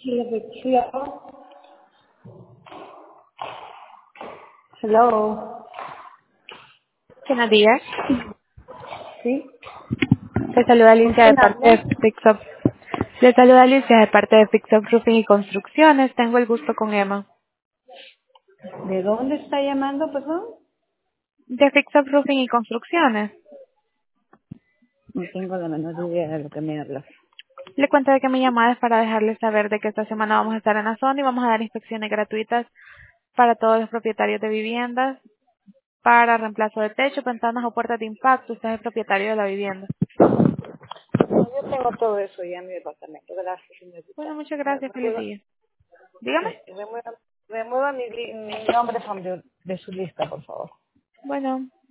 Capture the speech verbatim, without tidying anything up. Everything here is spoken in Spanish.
Hello. Hello. Buenos días. ¿Sí? Le saluda ¿Con Alicia de quién parte de hablo? Fixup. Le saluda Alicia de parte de Fixup Roofing y Construcciones. Tengo el gusto con Emma. ¿De dónde está llamando, perdón? De Fixup Roofing y Construcciones. No tengo la menor idea de lo que me hablas. Le cuento de que mi llamada es para dejarles saber de que esta semana vamos a estar en la zona y vamos a dar inspecciones gratuitas para todos los propietarios de viviendas, para reemplazo de techo, ventanas o puertas de impacto. Usted es el propietario de la vivienda. Yo tengo todo eso ya en mi departamento. Gracias, Bueno, señorita. muchas gracias. Feliz Remueva, día. Dígame. sí, remueva, remueva mi, li- mi nombre from the- de su lista, por favor. Bueno.